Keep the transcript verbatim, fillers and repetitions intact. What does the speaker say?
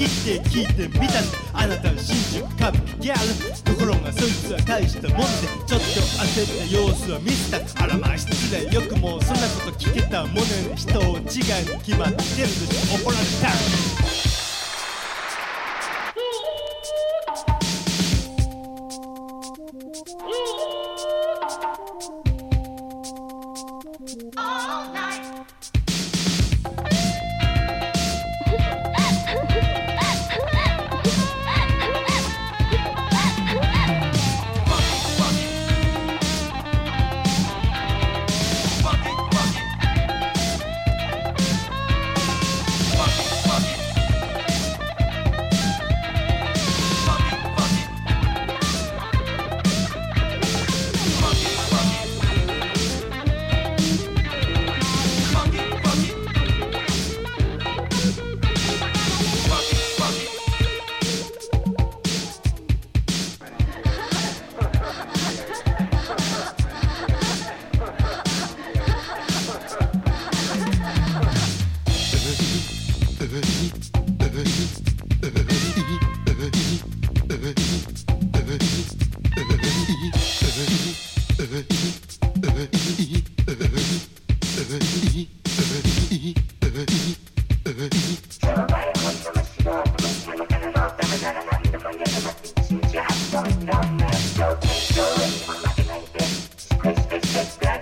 切って聞いてみたんだ。あなたは新宿歌舞伎ギャル。ところがそいつは大したもんでちょっと焦った様子は見せた。あらまあ失礼、よくもそんなこと聞けたものに人を違いに決まってるでしょ。怒られた。